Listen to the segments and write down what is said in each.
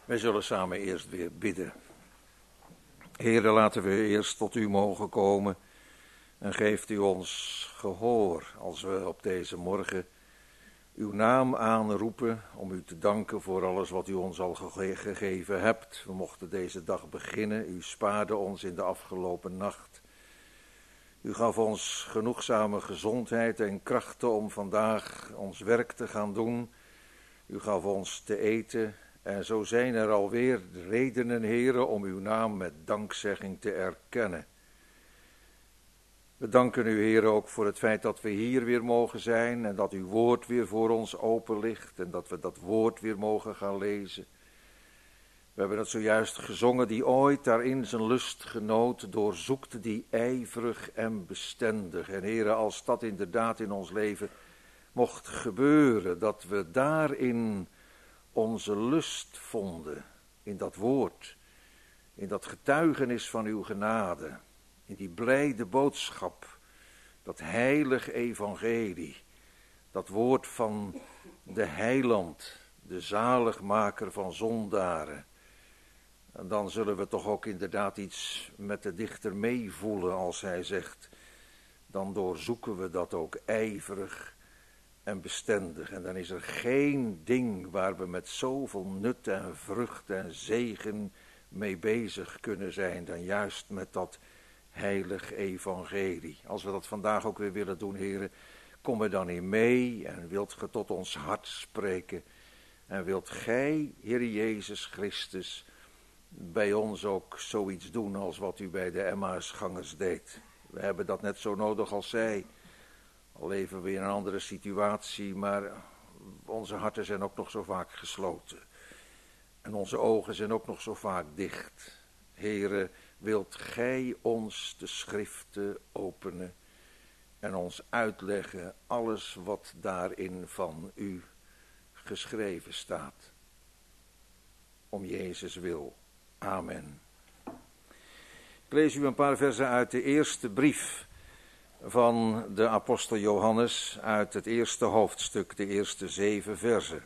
Wij zullen samen eerst weer bidden. Heere, laten we eerst tot u mogen komen en geeft u ons gehoor als we op deze morgen uw naam aanroepen om u te danken voor alles wat u ons al gegeven hebt. We mochten deze dag beginnen, u spaarde ons in de afgelopen nacht. U gaf ons genoegzame gezondheid en krachten om vandaag ons werk te gaan doen. U gaf ons te eten. En zo zijn er alweer redenen, Heere, om uw naam met dankzegging te erkennen. We danken u, Heere, ook voor het feit dat we hier weer mogen zijn en dat uw woord weer voor ons open ligt en dat we dat woord weer mogen gaan lezen. We hebben het zojuist gezongen, die ooit daarin zijn lust genoot, doorzoekt die ijverig en bestendig. En Heere, als dat inderdaad in ons leven mocht gebeuren, dat we daarin onze lust vonden, in dat woord, in dat getuigenis van uw genade, in die blijde boodschap, dat heilig evangelie, dat woord van de heiland, de zaligmaker van zondaren. En dan zullen we toch ook inderdaad iets met de dichter meevoelen als hij zegt, dan doorzoeken we dat ook ijverig en bestendig. En dan is er geen ding waar we met zoveel nut en vrucht en zegen mee bezig kunnen zijn dan juist met dat heilig evangelie. Als we dat vandaag ook weer willen doen, Heere, kom er dan in mee en wilt ge tot ons hart spreken. En wilt gij, Heere Jezus Christus, bij ons ook zoiets doen als wat u bij de Emmausgangers deed. We hebben dat net zo nodig als zij. Al leven we in een andere situatie, maar onze harten zijn ook nog zo vaak gesloten. En onze ogen zijn ook nog zo vaak dicht. Heere, wilt gij ons de schriften openen en ons uitleggen alles wat daarin van u geschreven staat. Om Jezus wil. Amen. Ik lees u een paar versen uit de eerste brief van de apostel Johannes uit het eerste hoofdstuk, de eerste 7 versen.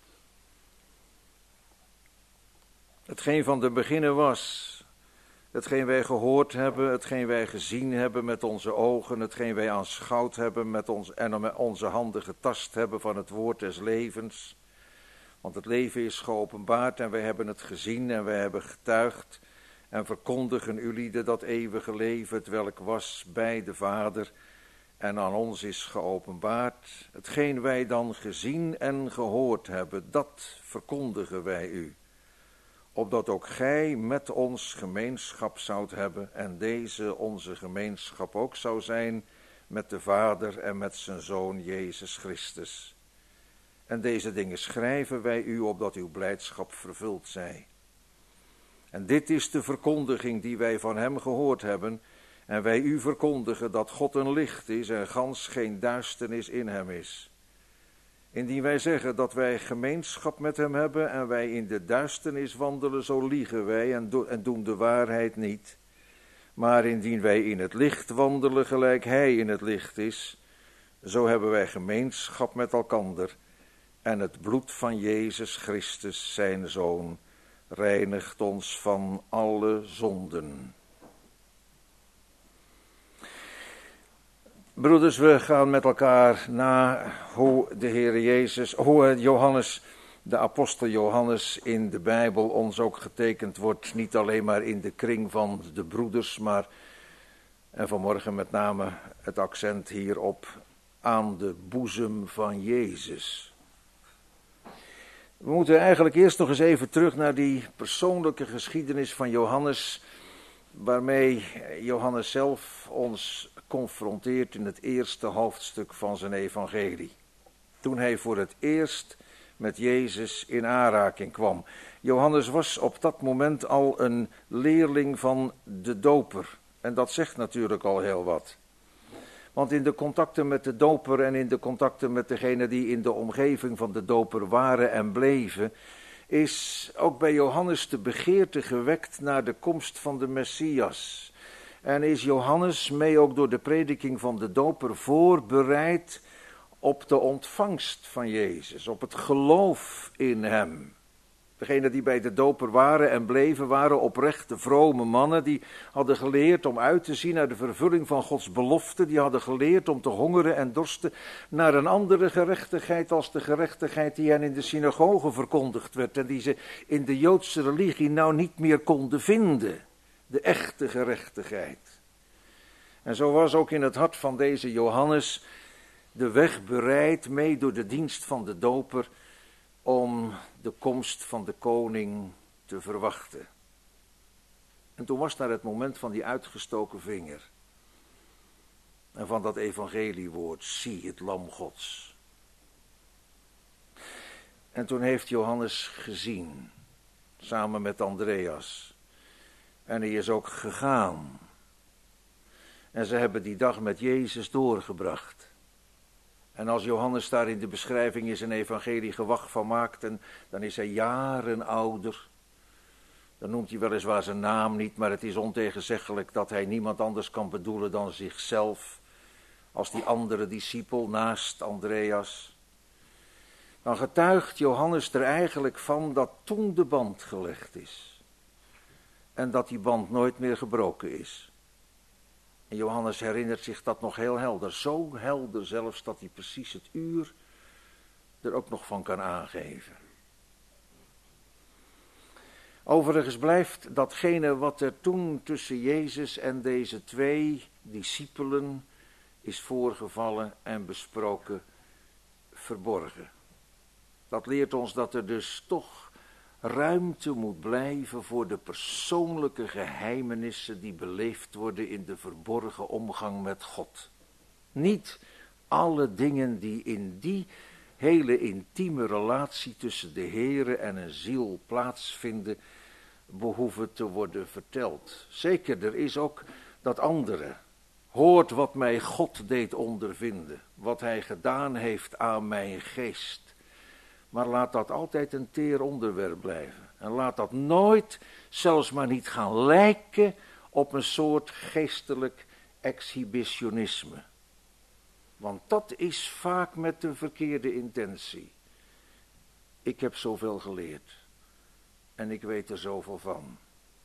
Hetgeen van de beginnen was, hetgeen wij gehoord hebben, hetgeen wij gezien hebben met onze ogen, hetgeen wij aanschouwd hebben met onze handen getast hebben van het woord des levens. Want het leven is geopenbaard en wij hebben het gezien en wij hebben getuigd en verkondigen ulieden dat eeuwige leven, hetwelk was bij de Vader en aan ons is geopenbaard. Hetgeen wij dan gezien en gehoord hebben, dat verkondigen wij u. Opdat ook gij met ons gemeenschap zoudt hebben en deze onze gemeenschap ook zou zijn met de Vader en met zijn Zoon Jezus Christus. En deze dingen schrijven wij u opdat uw blijdschap vervuld zij. En dit is de verkondiging die wij van hem gehoord hebben en wij u verkondigen dat God een licht is en gans geen duisternis in hem is. Indien wij zeggen dat wij gemeenschap met hem hebben en wij in de duisternis wandelen, zo liegen wij en doen de waarheid niet. Maar indien wij in het licht wandelen gelijk hij in het licht is, zo hebben wij gemeenschap met elkander. En het bloed van Jezus Christus, zijn Zoon, reinigt ons van alle zonden. Broeders, we gaan met elkaar na hoe de Heere Jezus, hoe Johannes, de apostel Johannes in de Bijbel ons ook getekend wordt. Niet alleen maar in de kring van de broeders, maar, en vanmorgen met name het accent hierop, aan de boezem van Jezus. We moeten eigenlijk eerst nog eens even terug naar die persoonlijke geschiedenis van Johannes, waarmee Johannes zelf ons confronteert in het eerste hoofdstuk van zijn evangelie. Toen hij voor het eerst met Jezus in aanraking kwam. Johannes was op dat moment al een leerling van de doper. En dat zegt natuurlijk al heel wat. Want in de contacten met de doper en in de contacten met degenen die in de omgeving van de doper waren en bleven, is ook bij Johannes de begeerte gewekt naar de komst van de Messias. En is Johannes mee ook door de prediking van de doper voorbereid op de ontvangst van Jezus, op het geloof in hem. Degenen die bij de doper waren en bleven, waren oprechte, vrome mannen. Die hadden geleerd om uit te zien naar de vervulling van Gods belofte. Die hadden geleerd om te hongeren en dorsten naar een andere gerechtigheid als de gerechtigheid die hen in de synagoge verkondigd werd. En die ze in de Joodse religie nou niet meer konden vinden. De echte gerechtigheid. En zo was ook in het hart van deze Johannes de weg bereid, mee door de dienst van de doper, om de komst van de koning te verwachten. En toen was daar het moment van die uitgestoken vinger. En van dat evangeliewoord, zie het lam Gods. En toen heeft Johannes gezien, samen met Andreas. En hij is ook gegaan. En ze hebben die dag met Jezus doorgebracht. En als Johannes daar in de beschrijving in zijn evangelie gewag van maakt, en dan is hij jaren ouder. Dan noemt hij weliswaar zijn naam niet, maar het is ontegenzeggelijk dat hij niemand anders kan bedoelen dan zichzelf. Als die andere discipel naast Andreas. Dan getuigt Johannes er eigenlijk van dat toen de band gelegd is. En dat die band nooit meer gebroken is. En Johannes herinnert zich dat nog heel helder. Zo helder zelfs dat hij precies het uur er ook nog van kan aangeven. Overigens blijft datgene wat er toen tussen Jezus en deze twee discipelen is voorgevallen en besproken verborgen. Dat leert ons dat er dus toch ruimte moet blijven voor de persoonlijke geheimenissen die beleefd worden in de verborgen omgang met God. Niet alle dingen die in die hele intieme relatie tussen de Heere en een ziel plaatsvinden, behoeven te worden verteld. Zeker, er is ook dat andere. Hoort wat mij God deed ondervinden, wat hij gedaan heeft aan mijn geest. Maar laat dat altijd een teer onderwerp blijven. En laat dat nooit, zelfs maar niet gaan lijken op een soort geestelijk exhibitionisme. Want dat is vaak met de verkeerde intentie. Ik heb zoveel geleerd. En ik weet er zoveel van.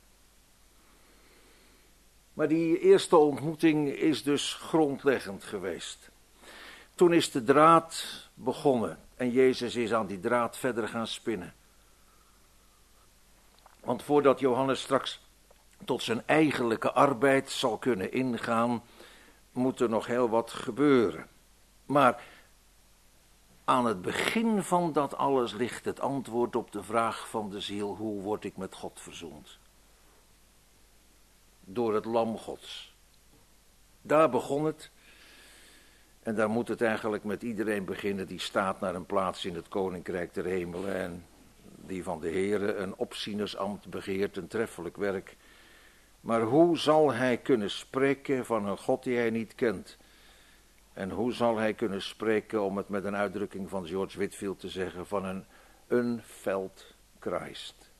Maar die eerste ontmoeting is dus grondleggend geweest. Toen is de draad begonnen. En Jezus is aan die draad verder gaan spinnen. Want voordat Johannes straks tot zijn eigenlijke arbeid zal kunnen ingaan, moet er nog heel wat gebeuren. Maar aan het begin van dat alles ligt het antwoord op de vraag van de ziel: hoe word ik met God verzoend? Door het lam Gods. Daar begon het. En daar moet het eigenlijk met iedereen beginnen die staat naar een plaats in het koninkrijk der hemelen en die van de Heere een opzienersambt begeert, een treffelijk werk. Maar hoe zal hij kunnen spreken van een God die hij niet kent? En hoe zal hij kunnen spreken, om het met een uitdrukking van George Whitefield te zeggen, van een unfelt Christ?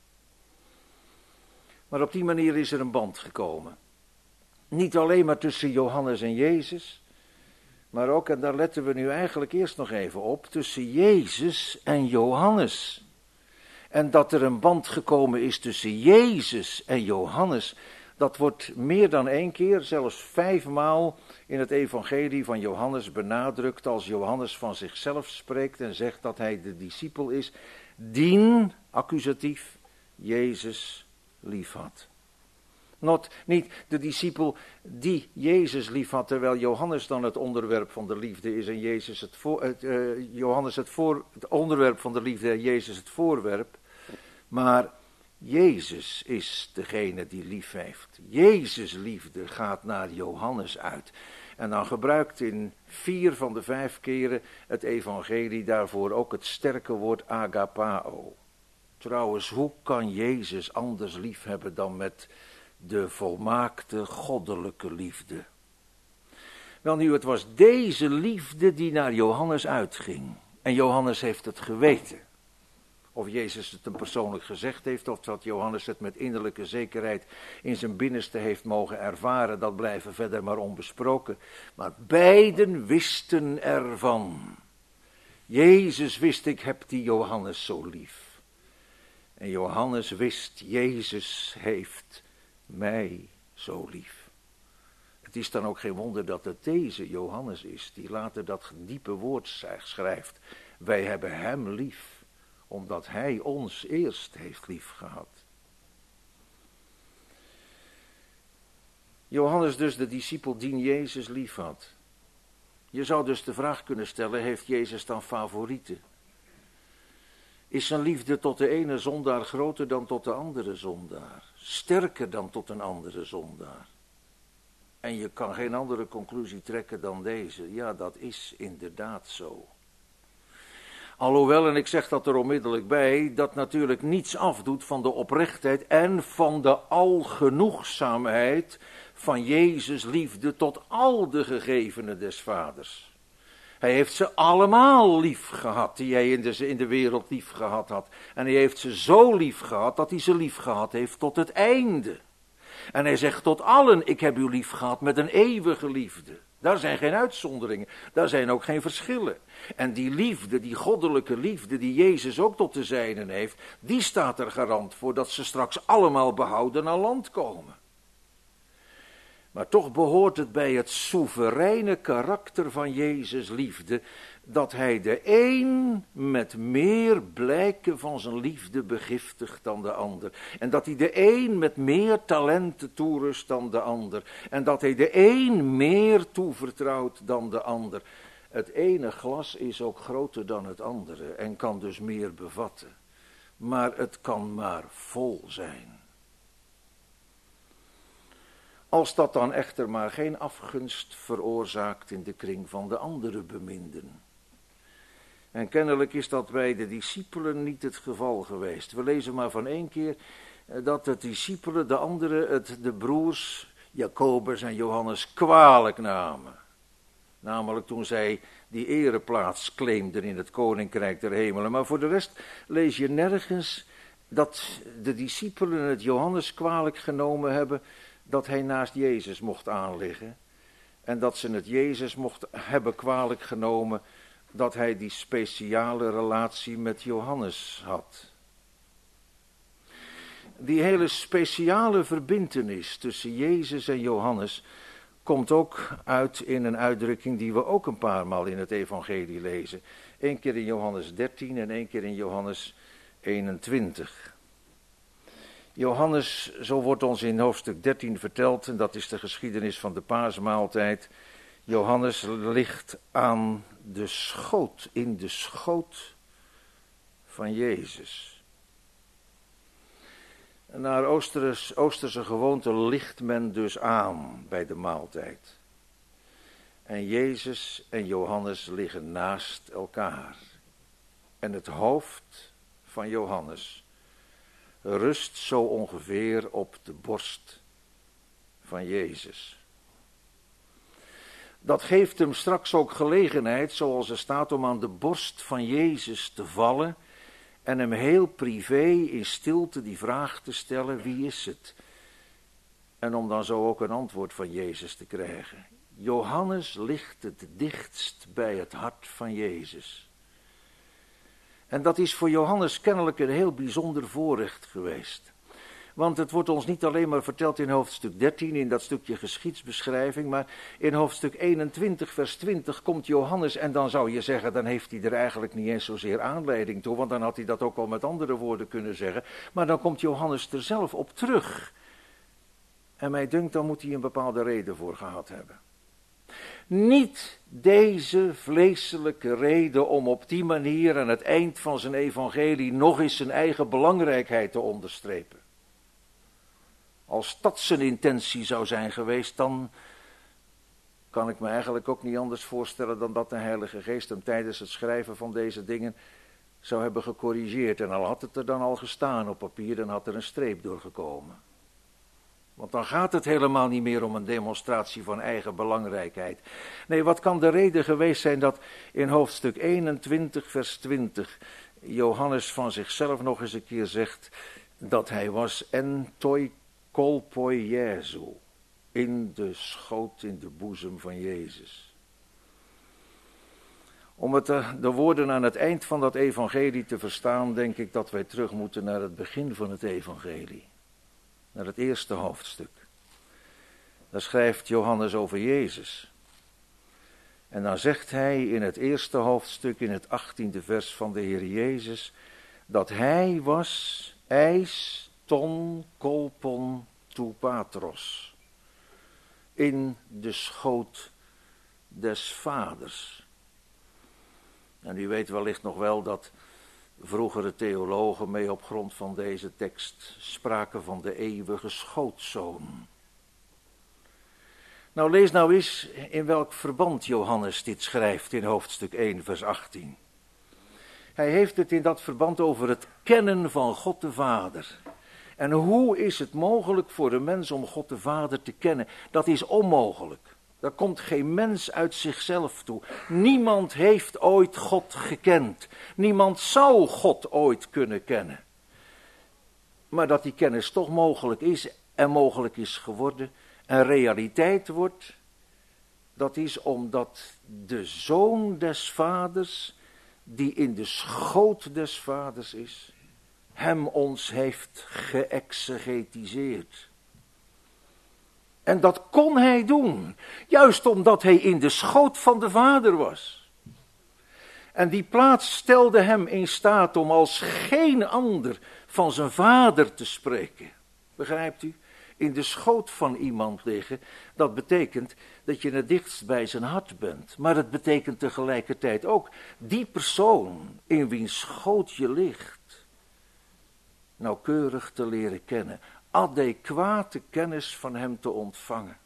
Maar op die manier is er een band gekomen. Niet alleen maar tussen Johannes en Jezus, maar ook, en daar letten we nu eigenlijk eerst nog even op, tussen Jezus en Johannes. En dat er een band gekomen is tussen Jezus en Johannes, dat wordt meer dan 1 keer, zelfs 5 maal in het evangelie van Johannes benadrukt, als Johannes van zichzelf spreekt en zegt dat hij de discipel is, dien, accusatief, Jezus liefhad. Niet de discipel die Jezus liefhad, terwijl Johannes dan het onderwerp van de liefde is en Jezus Johannes het onderwerp van de liefde en Jezus het voorwerp. Maar Jezus is degene die lief heeft. Jezus' liefde gaat naar Johannes uit. En dan gebruikt in 4 van de 5 keren het evangelie daarvoor ook het sterke woord agapao. Trouwens, hoe kan Jezus anders lief hebben dan met de volmaakte goddelijke liefde? Welnu, het was deze liefde die naar Johannes uitging. En Johannes heeft het geweten. Of Jezus het hem persoonlijk gezegd heeft, of dat Johannes het met innerlijke zekerheid in zijn binnenste heeft mogen ervaren, dat blijven verder maar onbesproken. Maar beiden wisten ervan. Jezus wist, ik heb die Johannes zo lief. En Johannes wist, Jezus heeft mij zo lief. Het is dan ook geen wonder dat het deze Johannes is, die later dat diepe woord schrijft. Wij hebben hem lief, omdat hij ons eerst heeft lief gehad. Johannes dus, de discipel die Jezus lief had. Je zou dus de vraag kunnen stellen, heeft Jezus dan favorieten? Is zijn liefde tot de ene zondaar groter dan tot de andere zondaar? Sterker dan tot een andere zondaar? En je kan geen andere conclusie trekken dan deze. Ja, dat is inderdaad zo. Alhoewel, en ik zeg dat er onmiddellijk bij, dat natuurlijk niets afdoet van de oprechtheid en van de algenoegzaamheid van Jezus' liefde tot al de gegevenen des Vaders. Hij heeft ze allemaal lief gehad, die hij in de wereld lief gehad had. En hij heeft ze zo lief gehad, dat hij ze lief gehad heeft tot het einde. En hij zegt tot allen, ik heb u lief gehad met een eeuwige liefde. Daar zijn geen uitzonderingen, daar zijn ook geen verschillen. En die liefde, die goddelijke liefde die Jezus ook tot de zijnen heeft, die staat er garant voor dat ze straks allemaal behouden aan land komen. Maar toch behoort het bij het soevereine karakter van Jezus' liefde, dat hij de een met meer blijken van zijn liefde begiftigt dan de ander. En dat hij de een met meer talenten toerust dan de ander. En dat hij de een meer toevertrouwt dan de ander. Het ene glas is ook groter dan het andere en kan dus meer bevatten. Maar het kan maar vol zijn. Als dat dan echter maar geen afgunst veroorzaakt in de kring van de andere beminden. En kennelijk is dat bij de discipelen niet het geval geweest. We lezen maar van één keer dat de discipelen, de anderen, de broers, Jacobus en Johannes, kwalijk namen. Namelijk toen zij die ereplaats claimden in het koninkrijk der hemelen. Maar voor de rest lees je nergens dat de discipelen het Johannes kwalijk genomen hebben dat hij naast Jezus mocht aanliggen. En dat ze het Jezus mocht hebben kwalijk genomen dat hij die speciale relatie met Johannes had. Die hele speciale verbintenis tussen Jezus en Johannes komt ook uit in een uitdrukking die we ook een paar maal in het evangelie lezen. Eén keer in Johannes 13 en één keer in Johannes 21. Johannes, zo wordt ons in hoofdstuk 13 verteld, en dat is de geschiedenis van de paasmaaltijd. Johannes ligt aan de schoot, in de schoot van Jezus. Naar Oosterse gewoonte ligt men dus aan bij de maaltijd. En Jezus en Johannes liggen naast elkaar. En het hoofd van Johannes rust zo ongeveer op de borst van Jezus. Dat geeft hem straks ook gelegenheid, zoals er staat, om aan de borst van Jezus te vallen en hem heel privé in stilte die vraag te stellen, wie is het? En om dan zo ook een antwoord van Jezus te krijgen. Johannes ligt het dichtst bij het hart van Jezus. En dat is voor Johannes kennelijk een heel bijzonder voorrecht geweest. Want het wordt ons niet alleen maar verteld in hoofdstuk 13, in dat stukje geschiedsbeschrijving, maar in hoofdstuk 21, vers 20 komt Johannes, en dan zou je zeggen, dan heeft hij er eigenlijk niet eens zozeer aanleiding toe, want dan had hij dat ook wel met andere woorden kunnen zeggen. Maar dan komt Johannes er zelf op terug. En mij dunkt, dan moet hij een bepaalde reden voor gehad hebben. Niet deze vleeselijke reden om op die manier aan het eind van zijn evangelie nog eens zijn eigen belangrijkheid te onderstrepen. Als dat zijn intentie zou zijn geweest, dan kan ik me eigenlijk ook niet anders voorstellen dan dat de Heilige Geest hem tijdens het schrijven van deze dingen zou hebben gecorrigeerd. En al had het er dan al gestaan op papier, dan had er een streep doorgekomen. Want dan gaat het helemaal niet meer om een demonstratie van eigen belangrijkheid. Nee, wat kan de reden geweest zijn dat in hoofdstuk 21, vers 20, Johannes van zichzelf nog eens een keer zegt dat hij was en toi kolpoi Jezu, in de schoot, in de boezem van Jezus. Om de woorden aan het eind van dat evangelie te verstaan, denk ik dat wij terug moeten naar het begin van het evangelie. Naar het eerste hoofdstuk. Daar schrijft Johannes over Jezus. En dan zegt hij in het eerste hoofdstuk, in het 18e vers van de Heer Jezus, dat hij was eis ton kolpon tou patros. In de schoot des vaders. En u weet wellicht nog wel dat vroegere theologen mee op grond van deze tekst spraken van de eeuwige schootzoon. Nou, lees nou eens in welk verband Johannes dit schrijft in hoofdstuk 1, vers 18. Hij heeft het in dat verband over het kennen van God de Vader. En hoe is het mogelijk voor een mens om God de Vader te kennen? Dat is onmogelijk. Daar komt geen mens uit zichzelf toe. Niemand heeft ooit God gekend. Niemand zou God ooit kunnen kennen. Maar dat die kennis toch mogelijk is en mogelijk is geworden en realiteit wordt, dat is omdat de Zoon des Vaders, die in de schoot des Vaders is, hem ons heeft geëxegetiseerd. En dat kon hij doen, juist omdat hij in de schoot van de Vader was. En die plaats stelde hem in staat om als geen ander van zijn Vader te spreken. Begrijpt u? In de schoot van iemand liggen, dat betekent dat je het dichtst bij zijn hart bent. Maar het betekent tegelijkertijd ook die persoon in wiens schoot je ligt, nauwkeurig te leren kennen. Adequate kennis van hem te ontvangen.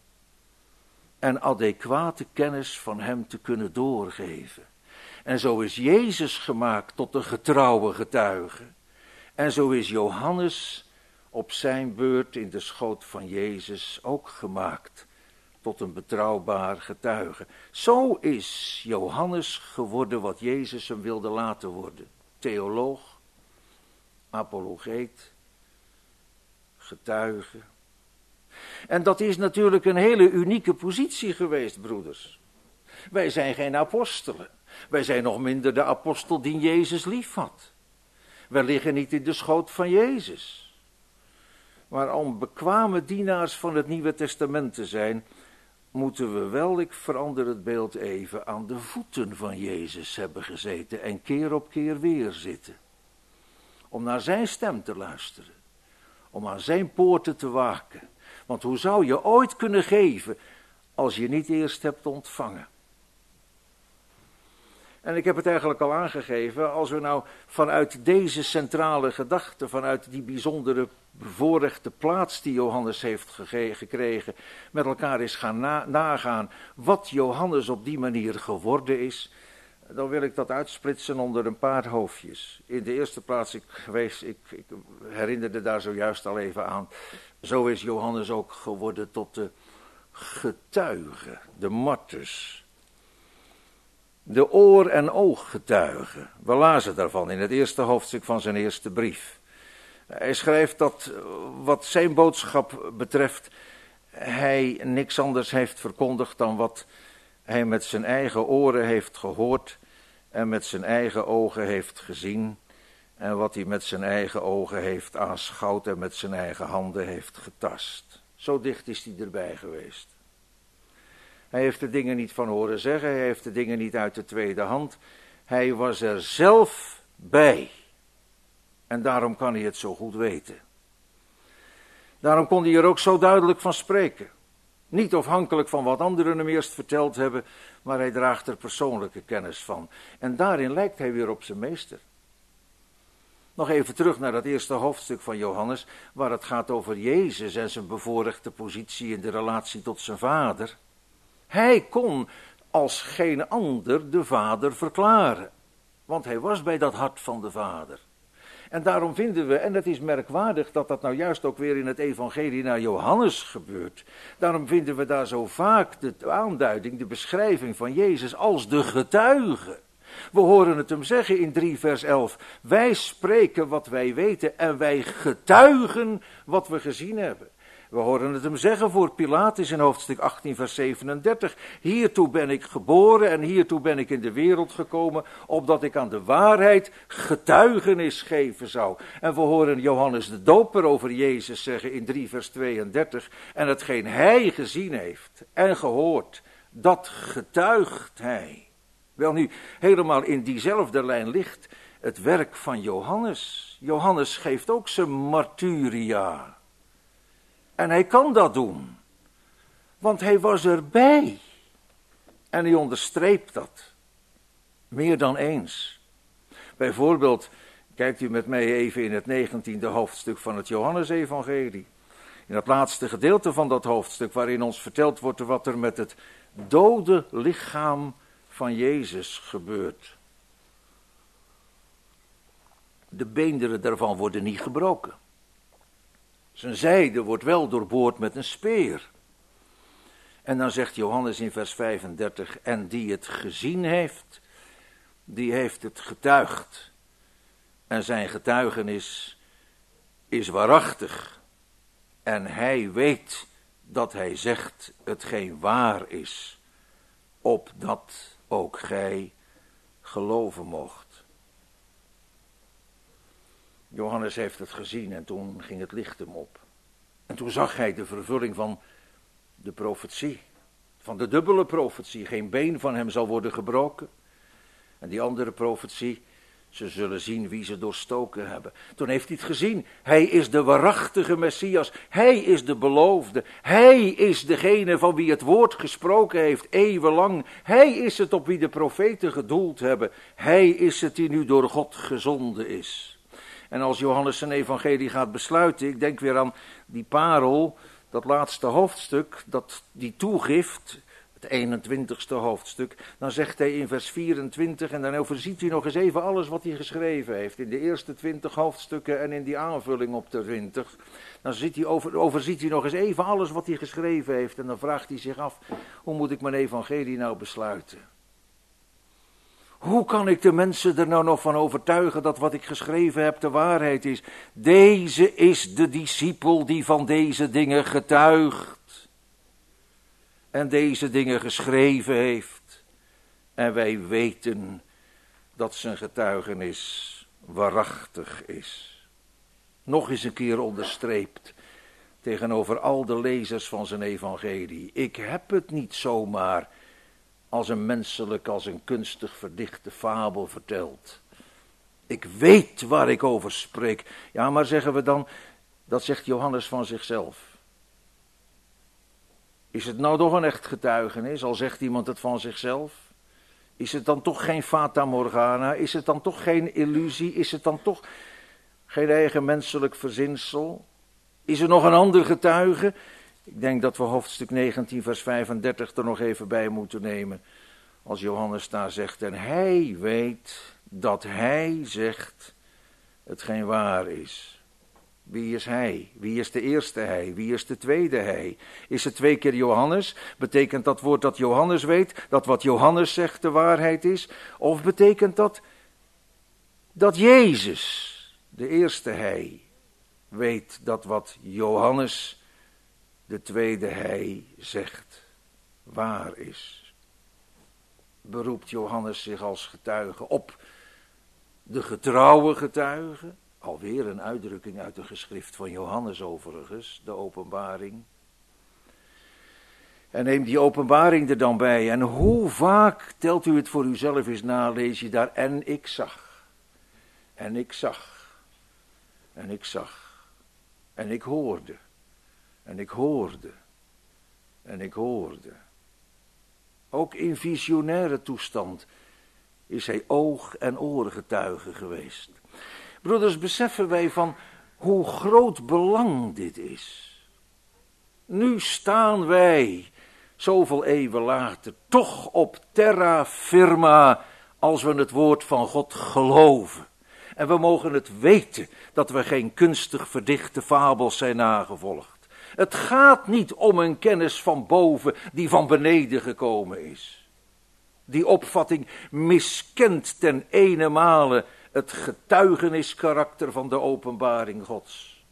En adequate kennis van hem te kunnen doorgeven. En zo is Jezus gemaakt tot een getrouwe getuige. En zo is Johannes op zijn beurt in de schoot van Jezus ook gemaakt tot een betrouwbaar getuige. Zo is Johannes geworden wat Jezus hem wilde laten worden. Theoloog, apologeet, getuige. En dat is natuurlijk een hele unieke positie geweest, broeders. Wij zijn geen apostelen. Wij zijn nog minder de apostel die Jezus lief had. Wij liggen niet in de schoot van Jezus. Maar om bekwame dienaars van het Nieuwe Testament te zijn, moeten we wel, ik verander het beeld even, aan de voeten van Jezus hebben gezeten en keer op keer weer zitten. Om naar zijn stem te luisteren. Om aan zijn poorten te waken. Want hoe zou je ooit kunnen geven als je niet eerst hebt ontvangen? En ik heb het eigenlijk al aangegeven, als we nou vanuit deze centrale gedachte, vanuit die bijzondere bevoorrechte plaats die Johannes heeft gekregen, met elkaar eens gaan nagaan wat Johannes op die manier geworden is, dan wil ik dat uitsplitsen onder een paar hoofdjes. In de eerste plaats, ik herinnerde daar zojuist al even aan, zo is Johannes ook geworden tot de getuige, de martys. De oor- en ooggetuige. We lazen daarvan in het eerste hoofdstuk van zijn eerste brief. Hij schrijft dat wat zijn boodschap betreft, hij niks anders heeft verkondigd dan wat hij met zijn eigen oren heeft gehoord en met zijn eigen ogen heeft gezien en wat hij met zijn eigen ogen heeft aanschouwd en met zijn eigen handen heeft getast. Zo dicht is hij erbij geweest. Hij heeft de dingen niet van horen zeggen, hij heeft de dingen niet uit de tweede hand. Hij was er zelf bij. En daarom kan hij het zo goed weten. Daarom kon hij er ook zo duidelijk van spreken. Niet afhankelijk van wat anderen hem eerst verteld hebben, maar hij draagt er persoonlijke kennis van. En daarin lijkt hij weer op zijn meester. Nog even terug naar dat eerste hoofdstuk van Johannes, waar het gaat over Jezus en zijn bevoorrechte positie in de relatie tot zijn Vader. Hij kon als geen ander de Vader verklaren, want hij was bij dat hart van de Vader. En daarom vinden we, en het is merkwaardig dat dat nou juist ook weer in het evangelie naar Johannes gebeurt. Daarom vinden we daar zo vaak de aanduiding, de beschrijving van Jezus als de getuige. We horen het hem zeggen in 3 vers 11. Wij spreken wat wij weten en wij getuigen wat we gezien hebben. We horen het hem zeggen voor Pilatus in hoofdstuk 18 vers 37. Hiertoe ben ik geboren en hiertoe ben ik in de wereld gekomen, opdat ik aan de waarheid getuigenis geven zou. En we horen Johannes de Doper over Jezus zeggen in 3 vers 32. En hetgeen hij gezien heeft en gehoord, dat getuigt hij. Wel nu, helemaal in diezelfde lijn ligt het werk van Johannes. Johannes geeft ook zijn martyria. En hij kan dat doen, want hij was erbij. En hij onderstreept dat, meer dan eens. Bijvoorbeeld, kijkt u met mij even in het 19e hoofdstuk van het Johannesevangelie. In het laatste gedeelte van dat hoofdstuk, waarin ons verteld wordt wat er met het dode lichaam van Jezus gebeurt. De beenderen daarvan worden niet gebroken. Zijn zijde wordt wel doorboord met een speer. En dan zegt Johannes in vers 35, en die het gezien heeft, die heeft het getuigd. En zijn getuigenis is waarachtig. En hij weet dat hij zegt hetgeen waar is, opdat ook gij geloven moogt. Johannes heeft het gezien en toen ging het licht hem op. En toen zag hij de vervulling van de profetie, van de dubbele profetie. Geen been van hem zal worden gebroken. En die andere profetie, ze zullen zien wie ze doorstoken hebben. Toen heeft hij het gezien. Hij is de waarachtige Messias. Hij is de beloofde. Hij is degene van wie het woord gesproken heeft eeuwenlang. Hij is het op wie de profeten gedoeld hebben. Hij is het die nu door God gezonden is. En als Johannes zijn evangelie gaat besluiten, ik denk weer aan die parel, dat laatste hoofdstuk, die toegift, het 21ste hoofdstuk, dan zegt hij in vers 24, en dan overziet hij nog eens even alles wat hij geschreven heeft, in de eerste 20 hoofdstukken en in die aanvulling op de 20, dan overziet hij nog eens even alles wat hij geschreven heeft, en dan vraagt hij zich af, hoe moet ik mijn evangelie nou besluiten? Hoe kan ik de mensen er nou nog van overtuigen dat wat ik geschreven heb de waarheid is? Deze is de discipel die van deze dingen getuigt. En deze dingen geschreven heeft. En wij weten dat zijn getuigenis waarachtig is. Nog eens een keer onderstreept tegenover al de lezers van zijn evangelie. Ik heb het niet zomaar als een menselijk, als een kunstig verdichte fabel verteld. Ik weet waar ik over spreek. Ja, maar zeggen we dan, dat zegt Johannes van zichzelf. Is het nou toch een echt getuigenis, al zegt iemand het van zichzelf? Is het dan toch geen fata morgana? Is het dan toch geen illusie? Is het dan toch geen eigen menselijk verzinsel? Is er nog een ander getuige? Ik denk dat we hoofdstuk 19 vers 35 er nog even bij moeten nemen. Als Johannes daar zegt, en hij weet dat hij zegt hetgeen waar is. Wie is hij? Wie is de eerste hij? Wie is de tweede hij? Is het 2 keer Johannes? Betekent dat woord dat Johannes weet, dat wat Johannes zegt de waarheid is? Of betekent dat Jezus, de eerste hij, weet dat wat Johannes, de tweede hij, zegt waar is? Beroept Johannes zich als getuige op de getrouwe getuige? Alweer een uitdrukking uit de geschrift van Johannes overigens, de openbaring. En neem die openbaring er dan bij. En hoe vaak, telt u het voor uzelf eens na, lees je daar, en ik zag. En ik zag. En ik zag. En ik hoorde. En ik hoorde. En ik hoorde. Ook in visionaire toestand is hij oog- en oorgetuige geweest. Broeders, beseffen wij van hoe groot belang dit is. Nu staan wij, zoveel eeuwen later, toch op terra firma, als we het woord van God geloven. En we mogen het weten dat we geen kunstig verdichte fabels zijn nagevolgd. Het gaat niet om een kennis van boven die van beneden gekomen is. Die opvatting miskent ten ene male het getuigeniskarakter van de openbaring Gods.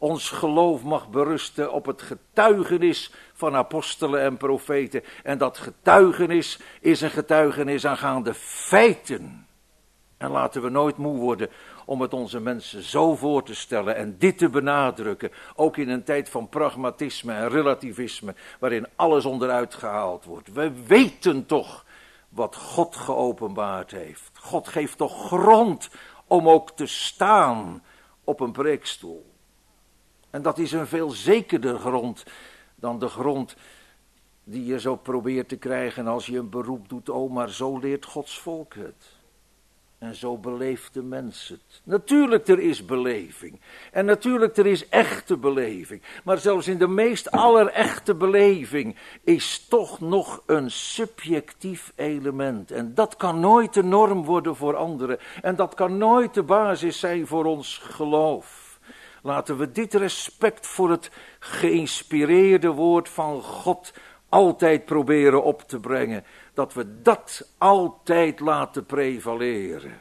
Ons geloof mag berusten op het getuigenis van apostelen en profeten. En dat getuigenis is een getuigenis aangaande feiten. En laten we nooit moe worden om het onze mensen zo voor te stellen en dit te benadrukken. Ook in een tijd van pragmatisme en relativisme, waarin alles onderuit gehaald wordt. We weten toch wat God geopenbaard heeft. God geeft toch grond om ook te staan op een preekstoel. En dat is een veel zekerder grond dan de grond die je zo probeert te krijgen als je een beroep doet. Oh, maar zo leert Gods volk het. En zo beleeft de mens het. Natuurlijk, er is beleving. En natuurlijk, er is echte beleving. Maar zelfs in de meest allerechte beleving is toch nog een subjectief element. En dat kan nooit de norm worden voor anderen. En dat kan nooit de basis zijn voor ons geloof. Laten we dit respect voor het geïnspireerde woord van God altijd proberen op te brengen. Dat we dat altijd laten prevaleren.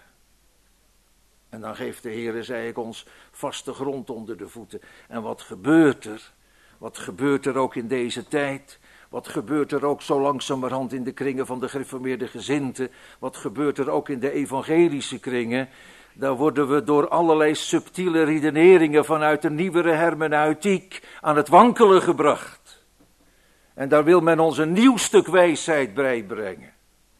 En dan geeft de Heer, zei ik, ons vaste grond onder de voeten. En wat gebeurt er? Wat gebeurt er ook in deze tijd? Wat gebeurt er ook zo langzamerhand in de kringen van de gereformeerde gezindten? Wat gebeurt er ook in de evangelische kringen? Daar worden we door allerlei subtiele redeneringen vanuit een nieuwere hermeneutiek aan het wankelen gebracht. En daar wil men ons een nieuw stuk wijsheid bij brengen.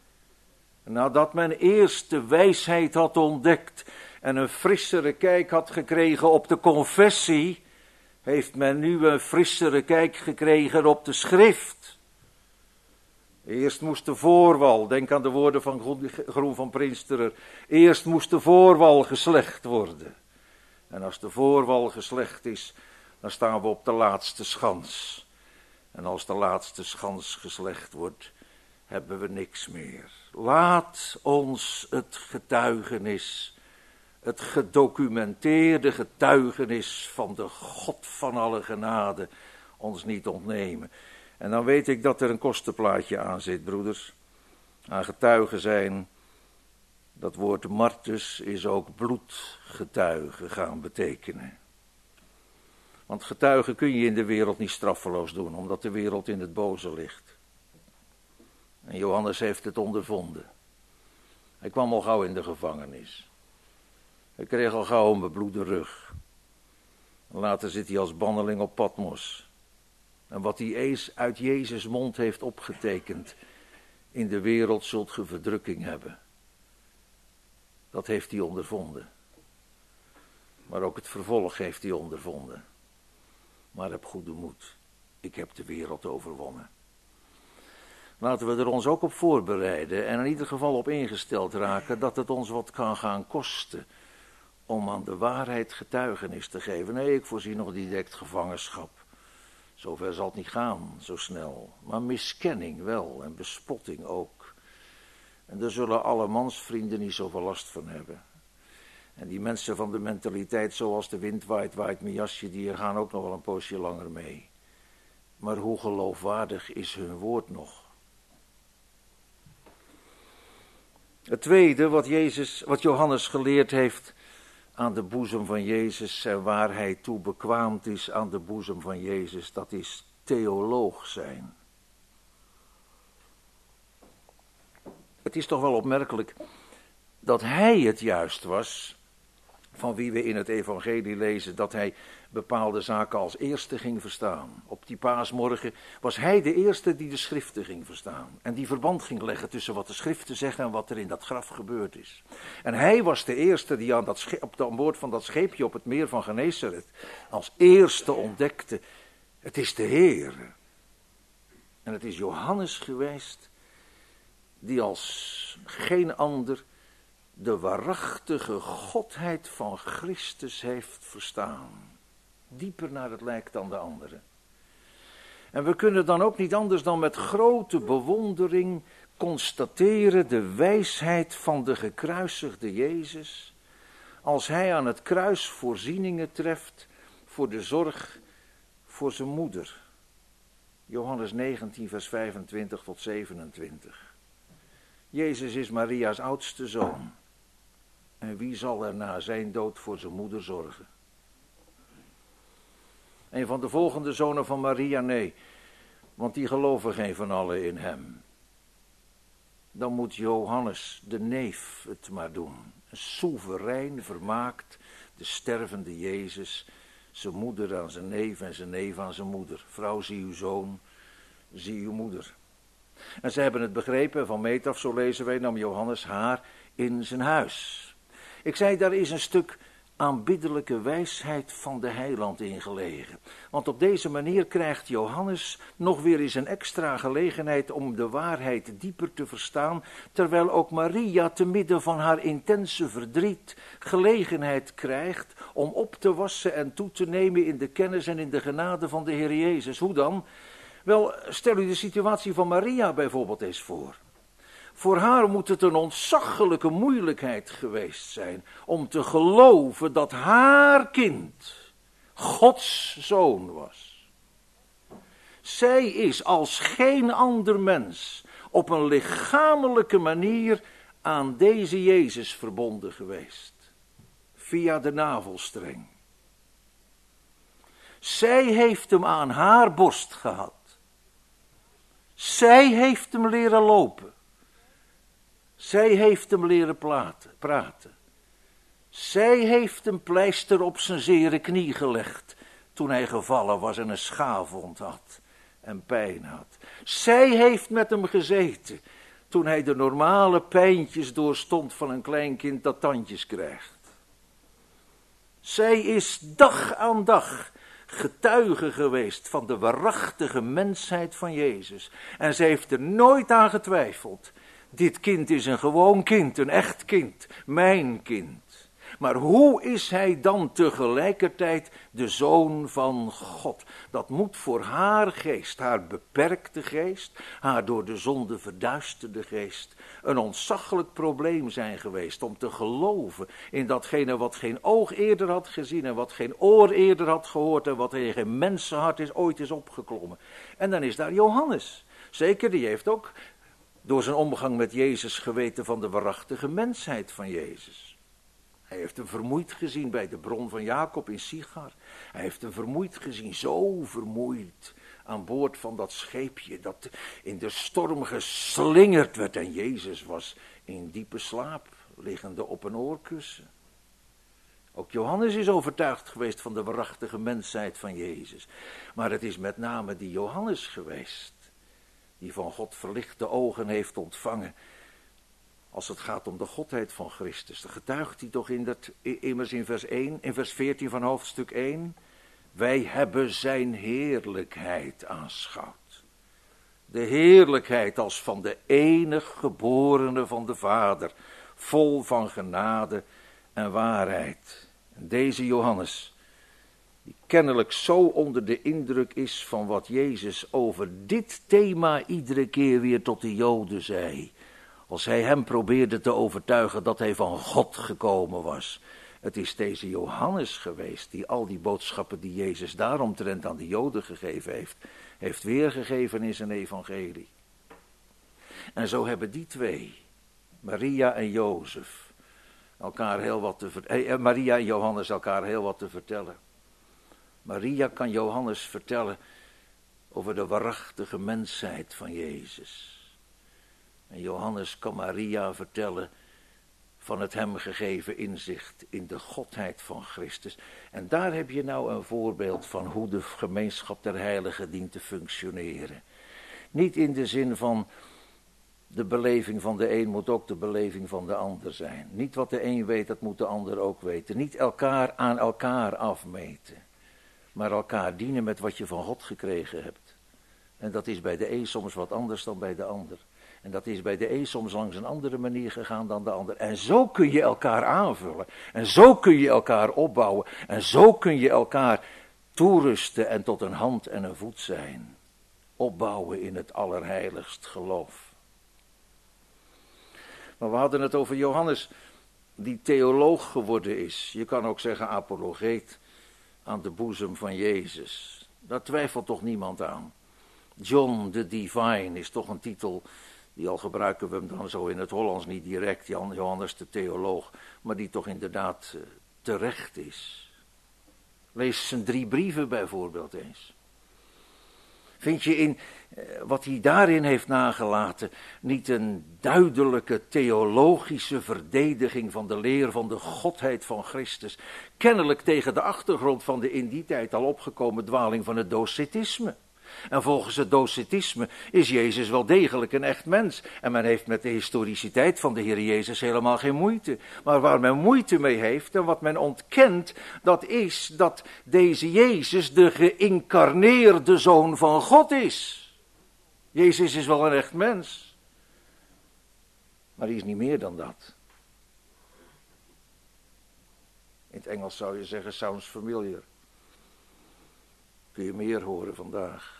Nadat men eerst de wijsheid had ontdekt en een frissere kijk had gekregen op de confessie, heeft men nu een frissere kijk gekregen op de schrift. Eerst moest de voorwal, denk aan de woorden van Groen van Prinsterer, eerst moest de voorwal geslecht worden. En als de voorwal geslecht is, dan staan we op de laatste schans. En als de laatste schans geslecht wordt, hebben we niks meer. Laat ons het getuigenis, het gedocumenteerde getuigenis van de God van alle genade ons niet ontnemen. En dan weet ik dat er een kostenplaatje aan zit, broeders. Aan getuigen zijn, dat woord martus is ook bloedgetuigen gaan betekenen. Want getuigen kun je in de wereld niet straffeloos doen, omdat de wereld in het boze ligt. En Johannes heeft het ondervonden. Hij kwam al gauw in de gevangenis. Hij kreeg al gauw een bebloede rug. Later zit hij als banneling op Patmos. En wat hij uit Jezus' mond heeft opgetekend, in de wereld zult ge verdrukking hebben. Dat heeft hij ondervonden. Maar ook het vervolg heeft hij ondervonden. Maar heb goede moed. Ik heb de wereld overwonnen. Laten we er ons ook op voorbereiden en in ieder geval op ingesteld raken dat het ons wat kan gaan kosten om aan de waarheid getuigenis te geven. Nee, ik voorzie nog direct gevangenschap. Zover zal het niet gaan, zo snel. Maar miskenning wel en bespotting ook. En daar zullen alle mansvrienden niet zoveel last van hebben. En die mensen van de mentaliteit zoals de wind waait, waait mijn jasje, die gaan ook nog wel een poosje langer mee. Maar hoe geloofwaardig is hun woord nog? Het tweede wat Johannes geleerd heeft aan de boezem van Jezus en waar hij toe bekwaamd is aan de boezem van Jezus, dat is theoloog zijn. Het is toch wel opmerkelijk dat hij het juist was, van wie we in het evangelie lezen, dat hij bepaalde zaken als eerste ging verstaan. Op die paasmorgen was hij de eerste die de schriften ging verstaan. En die verband ging leggen tussen wat de schriften zeggen en wat er in dat graf gebeurd is. En hij was de eerste die aan boord van dat scheepje op het meer van Genesaret als eerste ontdekte, het is de Heer. En het is Johannes geweest die als geen ander de waarachtige godheid van Christus heeft verstaan. Dieper naar het lijkt dan de anderen. En we kunnen dan ook niet anders dan met grote bewondering constateren de wijsheid van de gekruisigde Jezus, als hij aan het kruis voorzieningen treft voor de zorg voor zijn moeder. Johannes 19 vers 25 tot 27. Jezus is Maria's oudste zoon. En wie zal er na zijn dood voor zijn moeder zorgen? Een van de volgende zonen van Maria? Nee, want die geloven geen van allen in hem. Dan moet Johannes, de neef, het maar doen. Een soeverein vermaakt de stervende Jezus, zijn moeder aan zijn neef en zijn neef aan zijn moeder. Vrouw, zie uw zoon, zie uw moeder. En ze hebben het begrepen, van meet af, zo lezen wij, nam Johannes haar in zijn huis. Ik zei, daar is een stuk aanbiddelijke wijsheid van de heiland in gelegen. Want op deze manier krijgt Johannes nog weer eens een extra gelegenheid om de waarheid dieper te verstaan, terwijl ook Maria te midden van haar intense verdriet gelegenheid krijgt om op te wassen en toe te nemen in de kennis en in de genade van de Heer Jezus. Hoe dan? Wel, stel u de situatie van Maria bijvoorbeeld eens voor. Voor haar moet het een ontzaglijke moeilijkheid geweest zijn om te geloven dat haar kind Gods zoon was. Zij is als geen ander mens op een lichamelijke manier aan deze Jezus verbonden geweest. Via de navelstreng. Zij heeft hem aan haar borst gehad. Zij heeft hem leren lopen. Zij heeft hem leren praten. Zij heeft een pleister op zijn zere knie gelegd toen hij gevallen was en een schaafwond had en pijn had. Zij heeft met hem gezeten toen hij de normale pijntjes doorstond van een klein kind dat tandjes krijgt. Zij is dag aan dag getuige geweest van de waarachtige mensheid van Jezus. En zij heeft er nooit aan getwijfeld. Dit kind is een gewoon kind, een echt kind, mijn kind. Maar hoe is hij dan tegelijkertijd de zoon van God? Dat moet voor haar geest, haar beperkte geest, haar door de zonde verduisterde geest, een ontzaglijk probleem zijn geweest om te geloven in datgene wat geen oog eerder had gezien en wat geen oor eerder had gehoord en wat in geen mensenhart ooit is opgeklommen. En dan is daar Johannes. Zeker, die heeft ook door zijn omgang met Jezus geweten van de waarachtige mensheid van Jezus. Hij heeft hem vermoeid gezien bij de bron van Jacob in Sichar. Hij heeft hem vermoeid gezien, zo vermoeid, aan boord van dat scheepje dat in de storm geslingerd werd. En Jezus was in diepe slaap, liggende op een oorkussen. Ook Johannes is overtuigd geweest van de waarachtige mensheid van Jezus. Maar het is met name die Johannes geweest, die van God verlichte ogen heeft ontvangen. Als het gaat om de godheid van Christus, dan getuigt hij toch immers in vers 1, in vers 14 van hoofdstuk 1. Wij hebben zijn heerlijkheid aanschouwd. De heerlijkheid als van de enig geborene van de Vader, vol van genade en waarheid. En deze Johannes, die kennelijk zo onder de indruk is van wat Jezus over dit thema iedere keer weer tot de Joden zei, als hij hem probeerde te overtuigen dat hij van God gekomen was. Het is deze Johannes geweest die al die boodschappen die Jezus daaromtrent aan de Joden gegeven heeft weergegeven in zijn evangelie. En zo hebben die twee, Maria en Jozef, Maria en Johannes elkaar heel wat te vertellen. Maria kan Johannes vertellen over de waarachtige mensheid van Jezus. En Johannes kan Maria vertellen van het hem gegeven inzicht in de godheid van Christus. En daar heb je nou een voorbeeld van hoe de gemeenschap der heiligen dient te functioneren. Niet in de zin van de beleving van de een moet ook de beleving van de ander zijn. Niet wat de een weet, dat moet de ander ook weten. Niet elkaar aan elkaar afmeten. Maar elkaar dienen met wat je van God gekregen hebt. En dat is bij de een soms wat anders dan bij de ander. En dat is bij de een soms langs een andere manier gegaan dan de ander. En zo kun je elkaar aanvullen. En zo kun je elkaar opbouwen. En zo kun je elkaar toerusten en tot een hand en een voet zijn. Opbouwen in het allerheiligst geloof. Maar we hadden het over Johannes, die theoloog geworden is. Je kan ook zeggen apologeet aan de boezem van Jezus. Daar twijfelt toch niemand aan. John the Divine is toch een titel, die al gebruiken we hem dan zo in het Hollands niet direct, Johannes de theoloog, maar die toch inderdaad terecht is. Lees zijn 3 brieven bijvoorbeeld eens. Vind je in wat hij daarin heeft nagelaten niet een duidelijke theologische verdediging van de leer van de godheid van Christus? Kennelijk tegen de achtergrond van de in die tijd al opgekomen dwaling van het docetisme. En volgens het docetisme is Jezus wel degelijk een echt mens. En men heeft met de historiciteit van de Heer Jezus helemaal geen moeite. Maar waar men moeite mee heeft en wat men ontkent, dat is dat deze Jezus de geïncarneerde Zoon van God is. Jezus is wel een echt mens. Maar hij is niet meer dan dat. In het Engels zou je zeggen, sounds familiar. Kun je meer horen vandaag.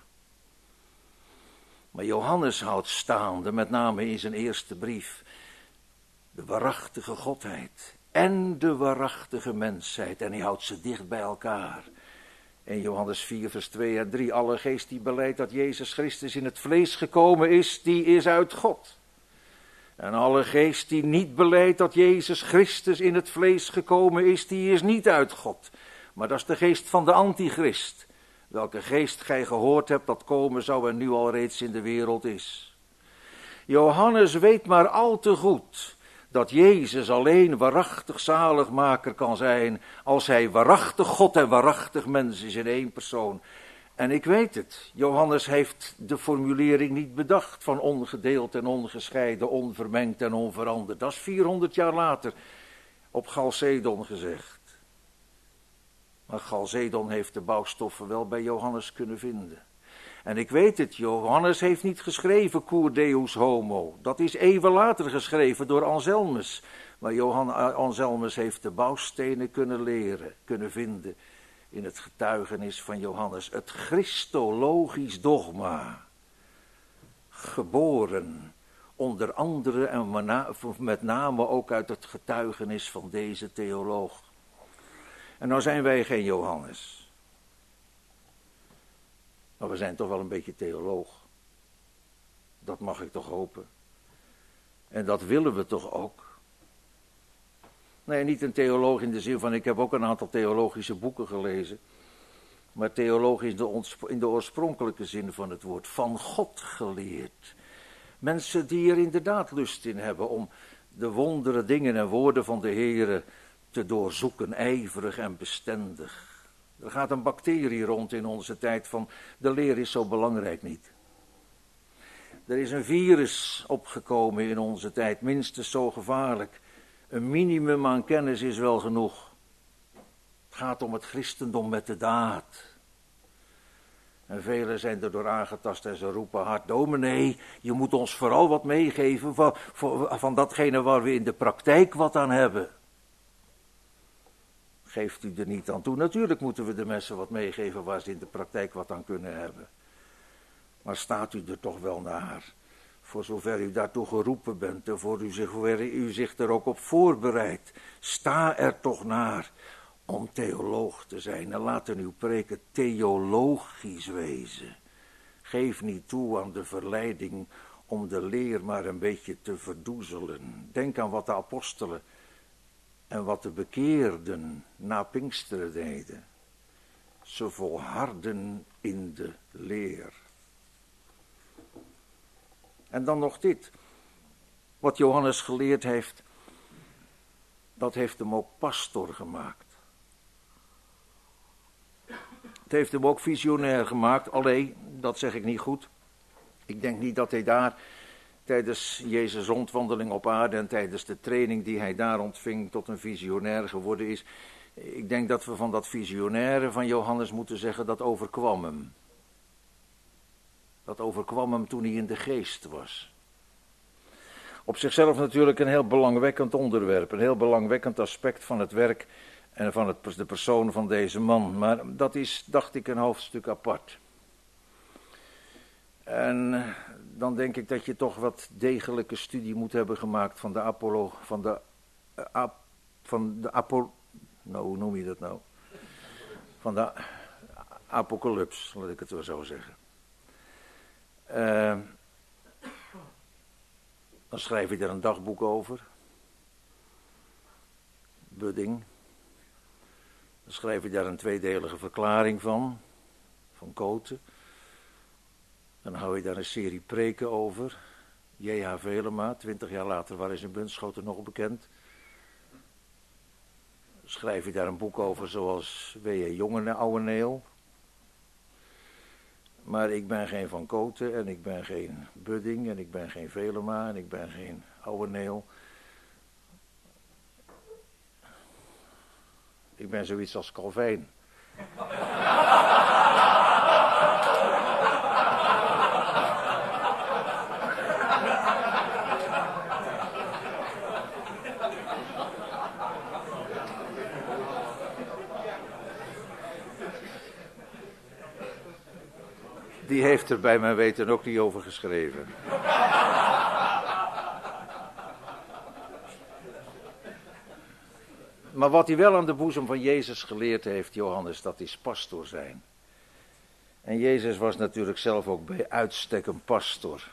Maar Johannes houdt staande, met name in zijn eerste brief, de waarachtige godheid en de waarachtige mensheid. En hij houdt ze dicht bij elkaar. In Johannes 4 vers 2 en 3, alle geest die belijdt dat Jezus Christus in het vlees gekomen is, die is uit God. En alle geest die niet belijdt dat Jezus Christus in het vlees gekomen is, die is niet uit God. Maar dat is de geest van de antichrist. Welke geest gij gehoord hebt dat komen zou en nu al reeds in de wereld is. Johannes weet maar al te goed dat Jezus alleen waarachtig zaligmaker kan zijn als hij waarachtig God en waarachtig mens is in één persoon. En ik weet het, Johannes heeft de formulering niet bedacht van ongedeeld en ongescheiden, onvermengd en onveranderd. Dat is 400 jaar later op Chalcedon gezegd. Maar Chalcedon heeft de bouwstoffen wel bij Johannes kunnen vinden. En ik weet het, Johannes heeft niet geschreven Cur Deus Homo. Dat is eeuwen later geschreven door Anselmus. Maar Anselmus heeft de bouwstenen kunnen vinden in het getuigenis van Johannes. Het Christologisch dogma. Geboren, onder andere en met name ook uit het getuigenis van deze theoloog. En nou zijn wij geen Johannes. Maar we zijn toch wel een beetje theoloog. Dat mag ik toch hopen. En dat willen we toch ook. Nee, niet een theoloog in de zin van, ik heb ook een aantal theologische boeken gelezen. Maar theoloog in de oorspronkelijke zin van het woord. Van God geleerd. Mensen die er inderdaad lust in hebben om de wondere dingen en woorden van de Heere te doorzoeken, ijverig en bestendig. Er gaat een bacterie rond in onze tijd van, de leer is zo belangrijk niet. Er is een virus opgekomen in onze tijd, minstens zo gevaarlijk. Een minimum aan kennis is wel genoeg. Het gaat om het christendom met de daad. En velen zijn er door aangetast en ze roepen hard, dominee, je moet ons vooral wat meegeven van datgene waar we in de praktijk wat aan hebben. Geeft u er niet aan toe? Natuurlijk moeten we de mensen wat meegeven waar ze in de praktijk wat aan kunnen hebben. Maar staat u er toch wel naar? Voor zover u daartoe geroepen bent en voor u zich er ook op voorbereidt. Sta er toch naar om theoloog te zijn en laten uw preken theologisch wezen. Geef niet toe aan de verleiding om de leer maar een beetje te verdoezelen. Denk aan wat de apostelen en wat de bekeerden na Pinksteren deden. Ze volharden in de leer. En dan nog dit. Wat Johannes geleerd heeft, dat heeft hem ook pastor gemaakt. Het heeft hem ook visionair gemaakt. Allee, dat zeg ik niet goed. Ik denk niet dat hij daar tijdens Jezus' rondwandeling op aarde en tijdens de training die hij daar ontving tot een visionair geworden is. Ik denk dat we van dat visionaire van Johannes moeten zeggen, dat overkwam hem. Dat overkwam hem toen hij in de geest was. Op zichzelf natuurlijk een heel belangwekkend onderwerp, een heel belangwekkend aspect van het werk en van de persoon van deze man. Maar dat is, dacht ik, een hoofdstuk apart. En dan denk ik dat je toch wat degelijke studie moet hebben gemaakt van de hoe noem je dat nou? Van de apocalyps, laat ik het wel zo zeggen. Dan schrijf je er een dagboek over. Budding. Dan Dan schrijf je daar een tweedelige verklaring van Koten. Dan hou je daar een serie preken over. J.H. Velema, 20 jaar later waar is in Bunschoten nog bekend. Schrijf je daar een boek over zoals W.J. Jongen, Ouweneel. Maar ik ben geen Van Koten en ik ben geen Budding en ik ben geen Velema en ik ben geen Ouweneel. Ik ben zoiets als Calvijn. Die heeft er bij mijn weten ook niet over geschreven. Maar wat hij wel aan de boezem van Jezus geleerd heeft, Johannes, dat is pastoor zijn. En Jezus was natuurlijk zelf ook bij uitstek een pastor.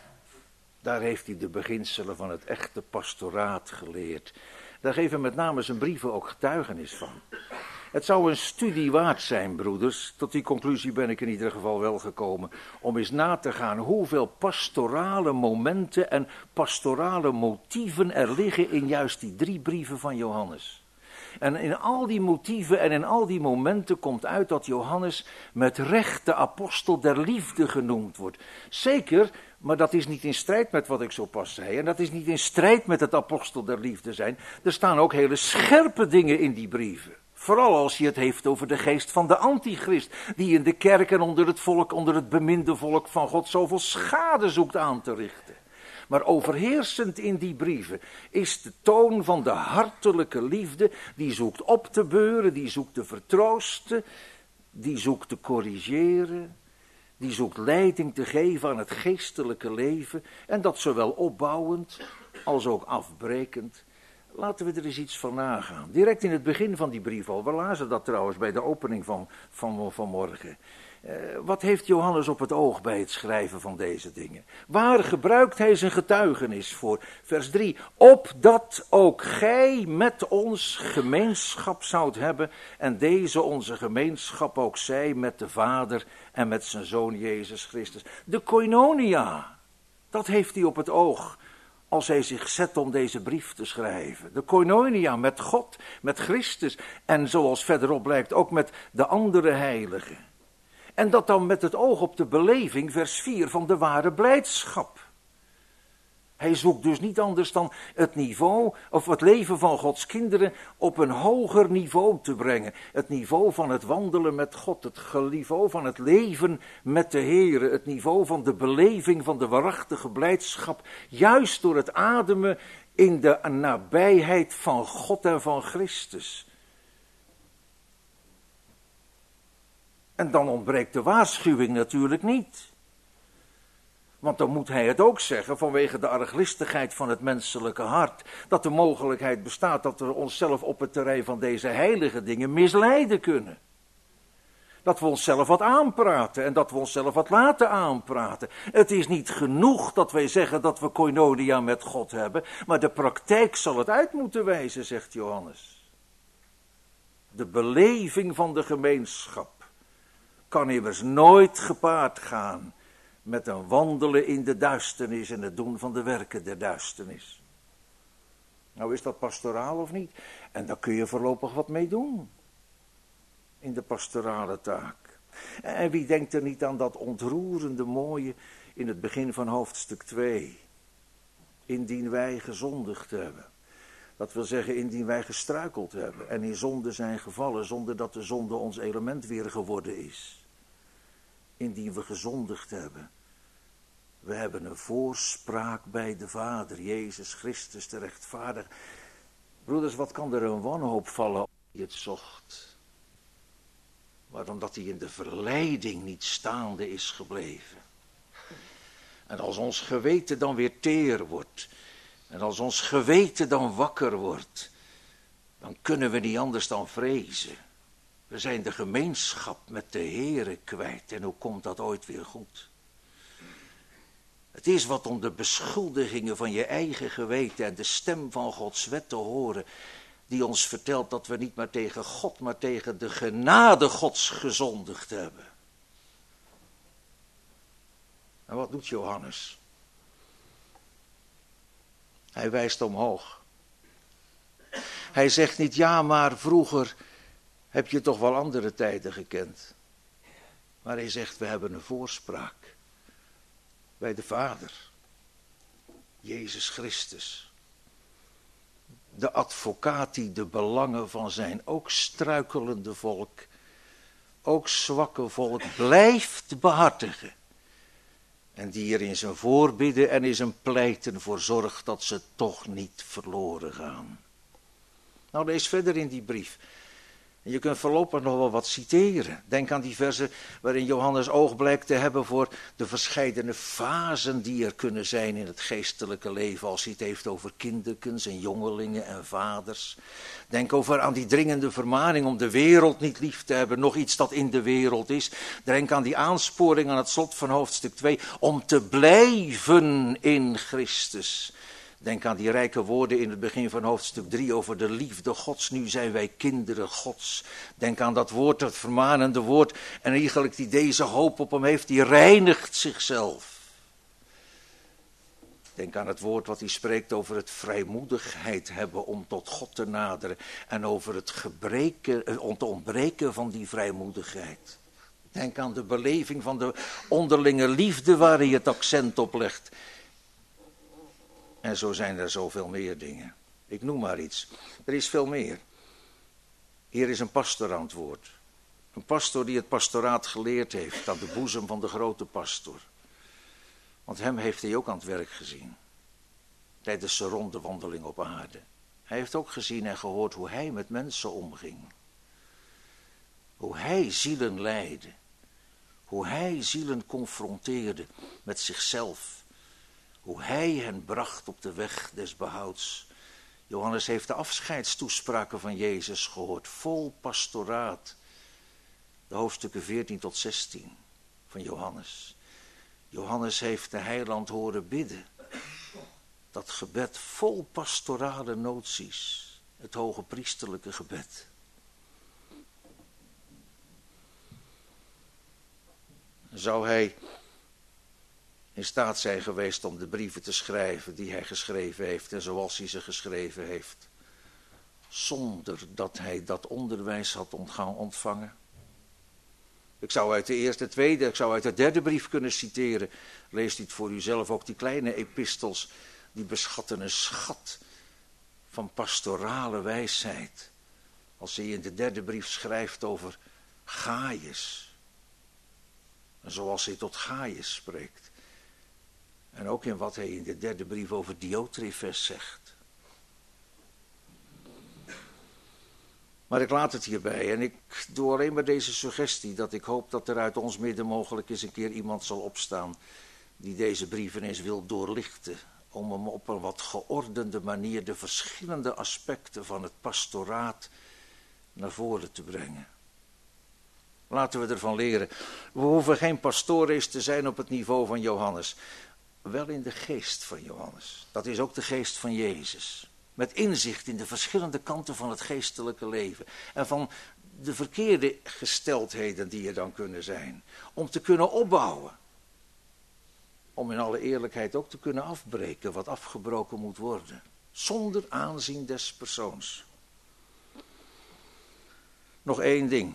Daar heeft hij de beginselen van het echte pastoraat geleerd. Daar geven met name zijn brieven ook getuigenis van. Het zou een studie waard zijn, broeders, tot die conclusie ben ik in ieder geval wel gekomen, om eens na te gaan hoeveel pastorale momenten en pastorale motieven er liggen in juist die 3 brieven van Johannes. En in al die motieven en in al die momenten komt uit dat Johannes met recht de apostel der liefde genoemd wordt. Zeker, maar dat is niet in strijd met wat ik zo pas zei. En dat is niet in strijd met het apostel der liefde zijn. Er staan ook hele scherpe dingen in die brieven. Vooral als je het heeft over de geest van de antichrist, die in de kerk en onder het volk, onder het beminde volk van God, zoveel schade zoekt aan te richten. Maar overheersend in die brieven is de toon van de hartelijke liefde, die zoekt op te beuren, die zoekt te vertroosten, die zoekt te corrigeren, die zoekt leiding te geven aan het geestelijke leven, en dat zowel opbouwend als ook afbrekend. Laten we er eens iets van nagaan. Direct in het begin van die brief al. We lazen dat trouwens bij de opening van morgen. Wat heeft Johannes op het oog bij het schrijven van deze dingen? Waar gebruikt hij zijn getuigenis voor? Vers 3. Opdat ook gij met ons gemeenschap zoudt hebben. En deze onze gemeenschap ook zij met de Vader en met zijn Zoon Jezus Christus. De koinonia. Dat heeft hij op het oog. Als hij zich zet om deze brief te schrijven. De koinonia met God, met Christus. En zoals verderop blijkt ook met de andere heiligen. En dat dan met het oog op de beleving, vers 4, van de ware blijdschap. Hij zoekt dus niet anders dan het niveau, of het leven van Gods kinderen op een hoger niveau te brengen. Het niveau van het wandelen met God, het niveau van het leven met de Heere, het niveau van de beleving van de waarachtige blijdschap, juist door het ademen in de nabijheid van God en van Christus. En dan ontbreekt de waarschuwing natuurlijk niet. Want dan moet hij het ook zeggen vanwege de arglistigheid van het menselijke hart. Dat de mogelijkheid bestaat dat we onszelf op het terrein van deze heilige dingen misleiden kunnen. Dat we onszelf wat aanpraten en dat we onszelf wat laten aanpraten. Het is niet genoeg dat wij zeggen dat we koinonia met God hebben. Maar de praktijk zal het uit moeten wijzen, zegt Johannes. De beleving van de gemeenschap kan immers nooit gepaard gaan met een wandelen in de duisternis en het doen van de werken der duisternis. Nou, is dat pastoraal of niet? En daar kun je voorlopig wat mee doen. In de pastorale taak. En wie denkt er niet aan dat ontroerende mooie in het begin van hoofdstuk 2. Indien wij gezondigd hebben. Dat wil zeggen, indien wij gestruikeld hebben en in zonde zijn gevallen, zonder dat de zonde ons element weer geworden is. Indien we gezondigd hebben. We hebben een voorspraak bij de Vader, Jezus Christus, de rechtvaardige. Broeders, wat kan er een wanhoop vallen op die het zocht? Maar omdat hij in de verleiding niet staande is gebleven. En als ons geweten dan weer teer wordt, en als ons geweten dan wakker wordt, dan kunnen we niet anders dan vrezen. We zijn de gemeenschap met de Heere kwijt. En hoe komt dat ooit weer goed? Het is wat om de beschuldigingen van je eigen geweten en de stem van Gods wet te horen. die ons vertelt dat we niet maar tegen God, maar tegen de genade Gods gezondigd hebben. En wat doet Johannes? Hij wijst omhoog. Hij zegt niet, ja, maar vroeger heb je toch wel andere tijden gekend. Maar hij zegt, we hebben een voorspraak bij de Vader. Jezus Christus. De advocaat die de belangen van zijn ook struikelende volk, ook zwakke volk, blijft behartigen. En die er in zijn voorbidden en in zijn pleiten voor zorgt dat ze toch niet verloren gaan. Nou, lees verder in die brief. En je kunt voorlopig nog wel wat citeren. Denk aan die versen waarin Johannes oog blijkt te hebben voor de verscheidene fasen die er kunnen zijn in het geestelijke leven. Als hij het heeft over kinderkens en jongelingen en vaders. Denk over aan die dringende vermaning om de wereld niet lief te hebben. Nog iets dat in de wereld is. Denk aan die aansporing aan het slot van hoofdstuk 2. Om te blijven in Christus. Denk aan die rijke woorden in het begin van hoofdstuk 3 over de liefde Gods. Nu zijn wij kinderen Gods. Denk aan dat woord, dat vermanende woord. En eigenlijk die deze hoop op hem heeft, die reinigt zichzelf. Denk aan het woord wat hij spreekt over het vrijmoedigheid hebben om tot God te naderen. En over het te ontbreken van die vrijmoedigheid. Denk aan de beleving van de onderlinge liefde waar hij het accent op legt. En zo zijn er zoveel meer dingen. Ik noem maar iets. Er is veel meer. Hier is een pastor aan het woord. Een pastor die het pastoraat geleerd heeft aan de boezem van de grote pastor. Want hem heeft hij ook aan het werk gezien. Tijdens zijn ronde wandeling op aarde. Hij heeft ook gezien en gehoord hoe hij met mensen omging. Hoe hij zielen leidde. Hoe hij zielen confronteerde met zichzelf. Hoe hij hen bracht op de weg des behouds. Johannes heeft de afscheidstoespraken van Jezus gehoord. Vol pastoraat. De hoofdstukken 14 tot 16 van Johannes. Johannes heeft de heiland horen bidden. Dat gebed vol pastorale noties. Het hoge priesterlijke gebed. Zou hij in staat zijn geweest om de brieven te schrijven die hij geschreven heeft en zoals hij ze geschreven heeft, zonder dat hij dat onderwijs had ontvangen? Ik zou uit de eerste, tweede, ik zou uit de derde brief kunnen citeren. Lees dit voor uzelf, ook die kleine epistels, die beschatten een schat van pastorale wijsheid. Als hij in de derde brief schrijft over Gaius, en zoals hij tot Gaius spreekt. En ook in wat hij in de derde brief over Diotrephes zegt. Maar ik laat het hierbij en ik doe alleen maar deze suggestie dat ik hoop dat er uit ons midden mogelijk eens een keer iemand zal opstaan die deze brieven eens wil doorlichten. Om hem op een wat geordende manier de verschillende aspecten van het pastoraat naar voren te brengen. Laten we ervan leren. We hoeven geen pastores te zijn op het niveau van Johannes. Wel in de geest van Johannes. Dat is ook de geest van Jezus. Met inzicht in de verschillende kanten van het geestelijke leven. En van de verkeerde gesteldheden die er dan kunnen zijn. Om te kunnen opbouwen. Om in alle eerlijkheid ook te kunnen afbreken wat afgebroken moet worden. Zonder aanzien des persoons. Nog één ding.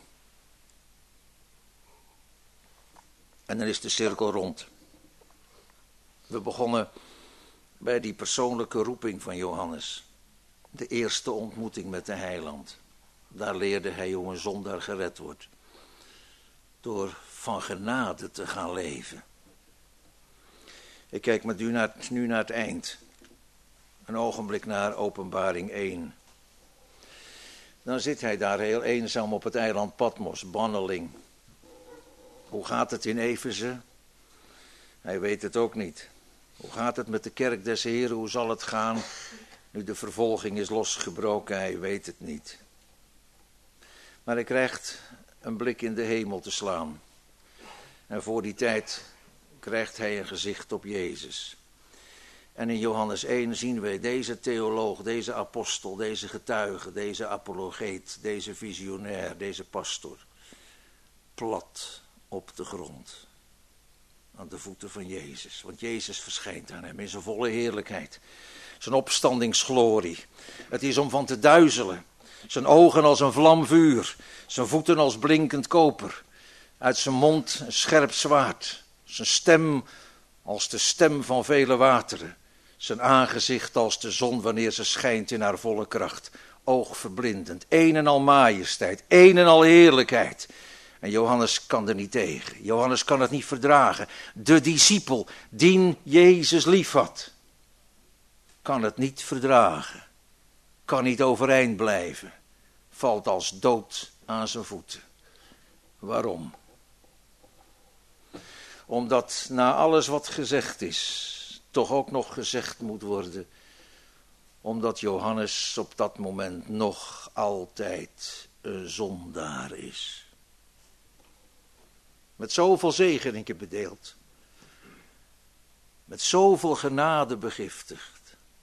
En dan is de cirkel rond. We begonnen bij die persoonlijke roeping van Johannes. De eerste ontmoeting met de heiland. Daar leerde hij hoe een zondaar gered wordt. Door van genade te gaan leven. Ik kijk met nu naar het eind. Een ogenblik naar Openbaring 1. Dan zit hij daar heel eenzaam op het eiland Patmos, banneling. Hoe gaat het in Efeze? Hij weet het ook niet. Hoe gaat het met de kerk des Heren? Hoe zal het gaan? Nu de vervolging is losgebroken, hij weet het niet. Maar hij krijgt een blik in de hemel te slaan. En voor die tijd krijgt hij een gezicht op Jezus. En in Johannes 1 zien wij deze theoloog, deze apostel, deze getuige, deze apologeet, deze visionair, deze pastor, plat op de grond, aan de voeten van Jezus. Want Jezus verschijnt aan hem in zijn volle heerlijkheid, zijn opstandingsglorie. Het is om van te duizelen. Zijn ogen als een vlam vuur, zijn voeten als blinkend koper. Uit zijn mond een scherp zwaard, zijn stem als de stem van vele wateren. Zijn aangezicht als de zon wanneer ze schijnt in haar volle kracht. Oogverblindend, een en al majesteit, een en al heerlijkheid. En Johannes kan er niet tegen, Johannes kan het niet verdragen. De discipel, die Jezus liefhad, kan het niet verdragen. Kan niet overeind blijven, valt als dood aan zijn voeten. Waarom? Omdat na alles wat gezegd is, toch ook nog gezegd moet worden, omdat Johannes op dat moment nog altijd een zondaar is. Met zoveel zegeningen bedeeld, met zoveel genade begiftigd.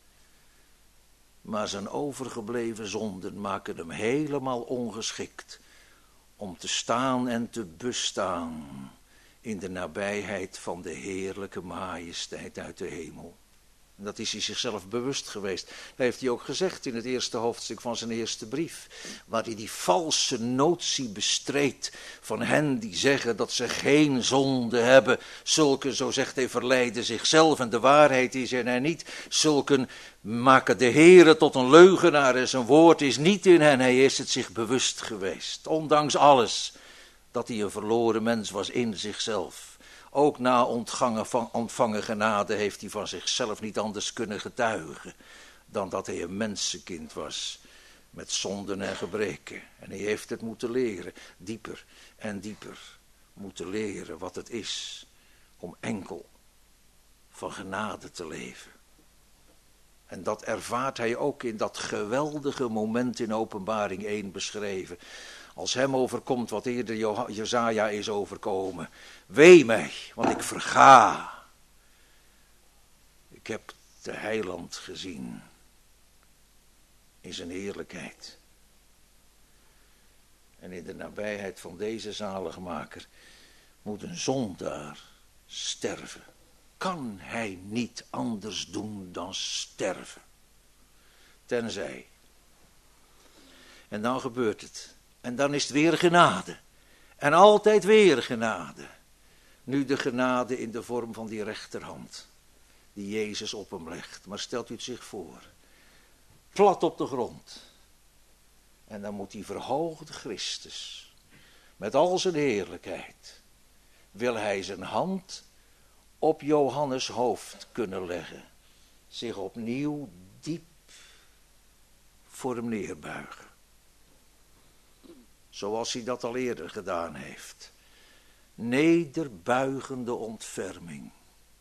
Maar zijn overgebleven zonden maken hem helemaal ongeschikt om te staan en te bestaan in de nabijheid van de heerlijke majesteit uit de hemel. En dat is hij zichzelf bewust geweest. Dat heeft hij ook gezegd in het eerste hoofdstuk van zijn eerste brief. Waar hij die valse notie bestreed van hen die zeggen dat ze geen zonde hebben. Zulken, zo zegt hij, verleiden zichzelf en de waarheid is in hen niet. Zulken maken de Heere tot een leugenaar en zijn woord is niet in hen. Hij is het zich bewust geweest. Ondanks alles dat hij een verloren mens was in zichzelf. Ook na ontvangen genade heeft hij van zichzelf niet anders kunnen getuigen dan dat hij een mensenkind was met zonden en gebreken. En hij heeft het moeten leren, dieper en dieper moeten leren wat het is om enkel van genade te leven. En dat ervaart hij ook in dat geweldige moment in Openbaring 1 beschreven. Als hem overkomt wat eerder Jesaja is overkomen. Wee mij, want ik verga. Ik heb de heiland gezien in zijn heerlijkheid. En in de nabijheid van deze zaligmaker moet een zondaar sterven. Kan hij niet anders doen dan sterven? Tenzij. En dan gebeurt het. En dan is het weer genade. En altijd weer genade. Nu de genade in de vorm van die rechterhand. Die Jezus op hem legt. Maar stelt u het zich voor. Plat op de grond. En dan moet die verhoogde Christus. Met al zijn heerlijkheid. Wil hij zijn hand op Johannes hoofd kunnen leggen. Zich opnieuw diep voor hem neerbuigen. Zoals hij dat al eerder gedaan heeft. Nederbuigende ontferming.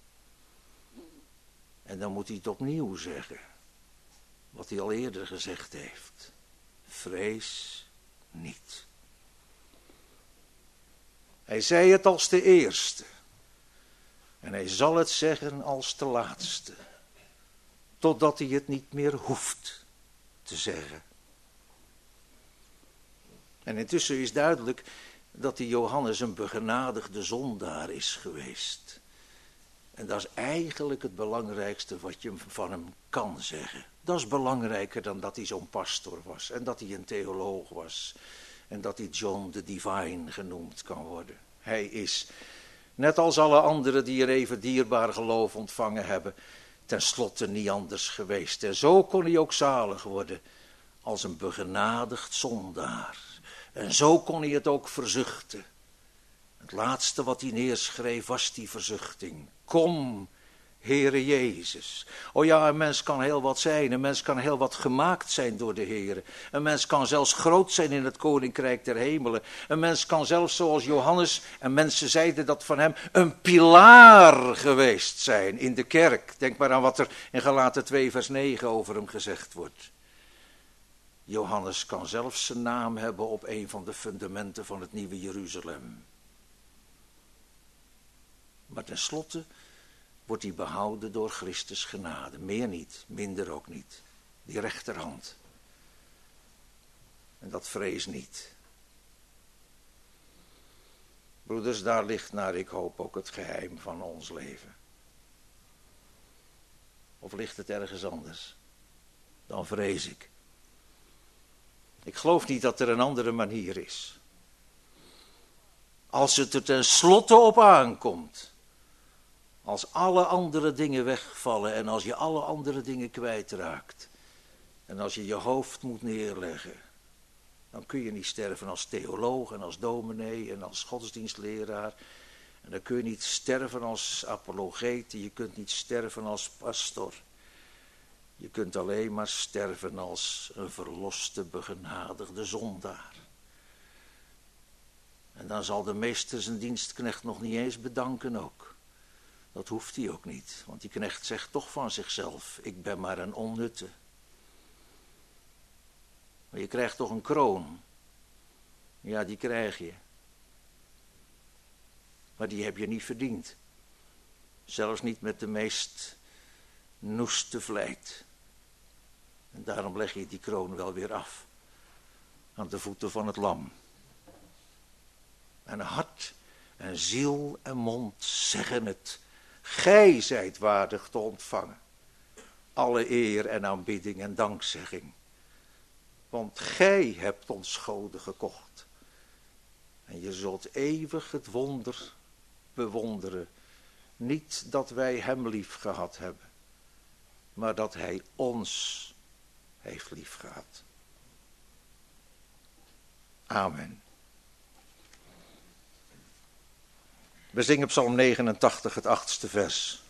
En dan moet hij het opnieuw zeggen. Wat hij al eerder gezegd heeft. Vrees niet. Hij zei het als de eerste. En hij zal het zeggen als de laatste. Totdat hij het niet meer hoeft te zeggen. En intussen is duidelijk dat die Johannes een begenadigde zondaar is geweest. En dat is eigenlijk het belangrijkste wat je van hem kan zeggen. Dat is belangrijker dan dat hij zo'n pastor was. En dat hij een theoloog was. En dat hij John the Divine genoemd kan worden. Hij is, net als alle anderen die een even dierbaar geloof ontvangen hebben, tenslotte niet anders geweest. En zo kon hij ook zalig worden als een begenadigd zondaar. En zo kon hij het ook verzuchten. Het laatste wat hij neerschreef was die verzuchting. Kom, Heere Jezus. O ja, een mens kan heel wat zijn. Een mens kan heel wat gemaakt zijn door de Heere. Een mens kan zelfs groot zijn in het koninkrijk der hemelen. Een mens kan zelfs zoals Johannes, en mensen zeiden dat van hem, een pilaar geweest zijn in de kerk. Denk maar aan wat er in Galaten 2 vers 9 over hem gezegd wordt. Johannes kan zelfs zijn naam hebben op een van de fundamenten van het nieuwe Jeruzalem. Maar tenslotte wordt die behouden door Christus genade. Meer niet, minder ook niet. Die rechterhand. En dat vrees niet. Broeders, daar ligt naar ik hoop ook het geheim van ons leven. Of ligt het ergens anders? Dan vrees ik. Ik geloof niet dat er een andere manier is. Als het er tenslotte op aankomt. Als alle andere dingen wegvallen en als je alle andere dingen kwijtraakt. En als je je hoofd moet neerleggen. Dan kun je niet sterven als theoloog en als dominee en als godsdienstleraar. En dan kun je niet sterven als apologete, je kunt niet sterven als pastor. Je kunt alleen maar sterven als een verloste, begenadigde zondaar. En dan zal de meester zijn dienstknecht nog niet eens bedanken ook. Dat hoeft hij ook niet, want die knecht zegt toch van zichzelf, ik ben maar een onnutte. Maar je krijgt toch een kroon. Ja, die krijg je. Maar die heb je niet verdiend. Zelfs niet met de meest noeste vlijt. En daarom leg je die kroon wel weer af. Aan de voeten van het lam. En hart en ziel en mond zeggen het. Gij zijt waardig te ontvangen. Alle eer en aanbidding en dankzegging. Want gij hebt ons goden gekocht. En je zult eeuwig het wonder bewonderen. Niet dat wij hem lief gehad hebben. Maar dat hij ons heeft lief gehad. Amen. We zingen Psalm 89, het 8e vers.